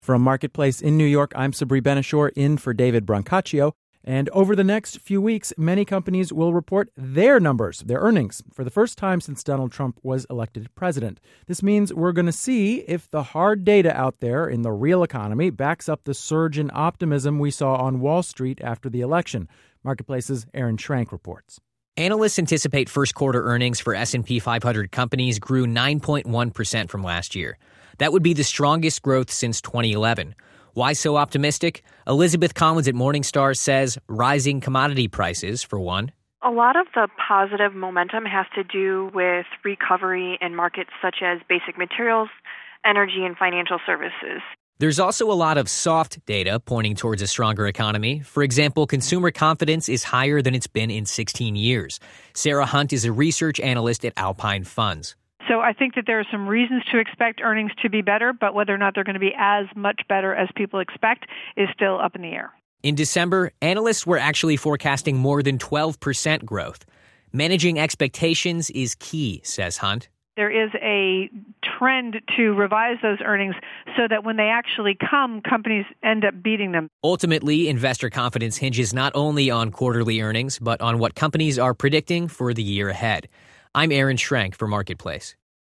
From Marketplace in New York, I'm Sabri Ben-Achour in for David Brancaccio. And over the next few weeks, many companies will report their numbers, their earnings, for the first time since Donald Trump was elected president. This means we're going to see if the hard data out there in the real economy backs up the surge in optimism we saw on Wall Street after the election. Marketplace's Aaron Schrank reports. Analysts anticipate first quarter earnings for S&P 500 companies grew 9.1% from last year. That would be the strongest growth since 2011. Why so optimistic? Elizabeth Collins at Morningstar says rising commodity prices, for one. A lot of the positive momentum has to do with recovery in markets such as basic materials, energy, and financial services. There's also a lot of soft data pointing towards a stronger economy. For example, consumer confidence is higher than it's been in 16 years. Sarah Hunt is a research analyst at Alpine Funds. So I think that there are some reasons to expect earnings to be better, but whether or not they're going to be as much better as people expect is still up in the air. In December, analysts were actually forecasting more than 12% growth. Managing expectations is key, says Hunt. There is a trend to revise those earnings so that when they actually come, companies end up beating them. Ultimately, investor confidence hinges not only on quarterly earnings, but on what companies are predicting for the year ahead. I'm Aaron Schrank for Marketplace.